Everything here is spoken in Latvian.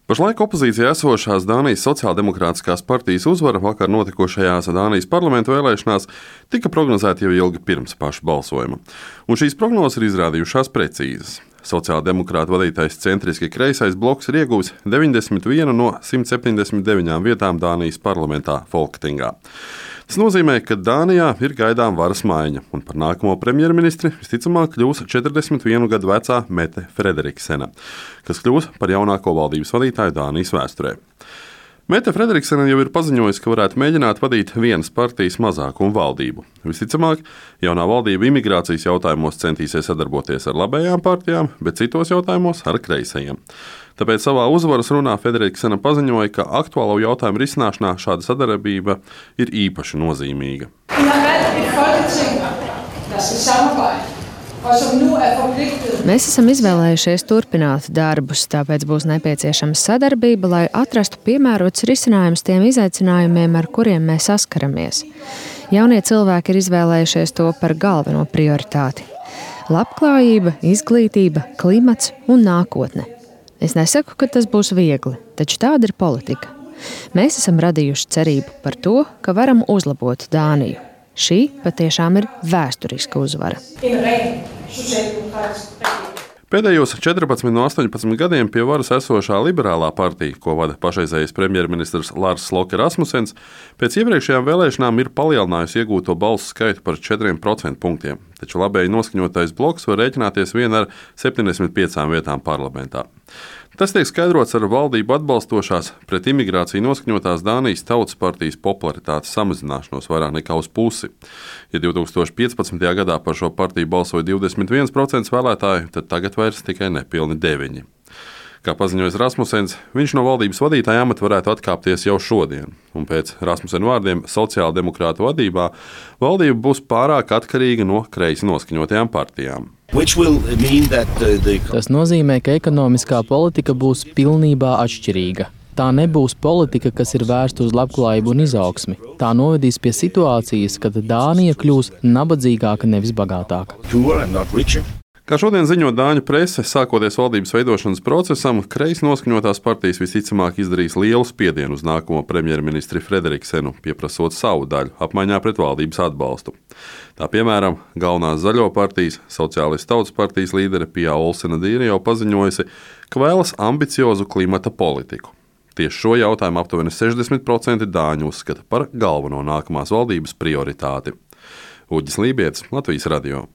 Pašlaik opozīcijā esošās Dānijas sociāldemokrātiskās partijas uzvara vakar notikušajās Dānijas parlamentu vēlēšanās tika prognozēta jau ilgi pirms paša balsojuma, un šīs prognozes ir izrādījušās precīzas. Sociāldemokrātu vadītais centriski kreisais bloks ir ieguvis 91 no 179 vietām Dānijas parlamentā Folketingā. Tas nozīmē, ka Dānijā ir gaidām varas maiņa, un par nākamo premjerministri visticamāk kļūs 41 gadu vecā Mette Frederiksena, kas kļūs par jaunāko valdības vadītāju Dānijas vēsturē. Mette Frederiksena jau ir paziņojusi, ka varētu mēģināt vadīt vienas partijas mazākumu valdību. Visticamāk, jaunā valdība imigrācijas jautājumos centīsies sadarboties ar labējām partijām, bet citos jautājumos ar kreisajiem. Tāpēc savā uzvaras runā Frederiksena paziņoja, ka aktuālo jautājumu risināšanā šāda sadarbība ir īpaši nozīmīga. Mēs esam izvēlējušies turpināt darbus, tāpēc būs nepieciešama sadarbība, lai atrastu piemērotus risinājumus tiem izaicinājumiem, ar kuriem mēs saskaramies. Jaunie cilvēki ir izvēlējušies to par galveno prioritāti. Labklājība, izglītība, klimats un nākotne. Es nesaku, ka tas būs viegli, taču tāda ir politika. Mēs esam radījuši cerību par to, ka varam uzlabot Dāniju. Šī patiešām ir vēsturiska uzvara. Pēdējos 14 no 18 gadiem pie varas esošā liberālā partija, ko vada pašreizējais premjerministrs Lars Løkke Rasmussens, pēc iepriekšējām vēlēšanām ir palielinājusi iegūto balsu skaitu par 4% punktiem, taču labēji noskaņotais bloks var rēķināties vien ar 75 vietām parlamentā. Tas tiek skaidrots ar valdību atbalstošās pret imigrāciju noskaņotās Dānijas Tautas partijas popularitātes samazināšanos vairāk nekā uz pusi. Ja 2015. gadā par šo partiju balsoja 21% vēlētāju, tad tagad vairs tikai nepilni 9%. Kā paziņoja Rasmussens, viņš no valdības vadītāja amata varētu atkāpties jau šodien, un pēc Rasmussena vārdiem sociāldemokrātu vadībā valdība būs pārāk atkarīga no kreisi noskaņotajām partijām. Tas nozīmē, ka ekonomiskā politika būs pilnībā atšķirīga. Tā nebūs politika, kas ir vērsta uz labklājību un izaugsmi. Tā novedīs pie situācijas, kad Dānija kļūs nabadzīgāka, nevis bagātāka. Kā šodien ziņo Dāņu prese, sākoties valdības veidošanas procesam, kreisi noskaņotās partijas visticamāk izdarīs lielu spiedienu uz nākamo premjerministri Frederiksenu, pieprasot savu daļu apmaiņā pret valdības atbalstu. Tā piemēram, galvenās zaļo partijas, Sociālistu tautas partijas līdere Pia Olsen-Dyre jau paziņojusi, ka vēlas ambiciozu klimata politiku. Tieši šo jautājumu aptuveni 60% dāņu uzskata par galveno nākamās valdības prioritāti. Uģis Lībietis, Latvijas radio.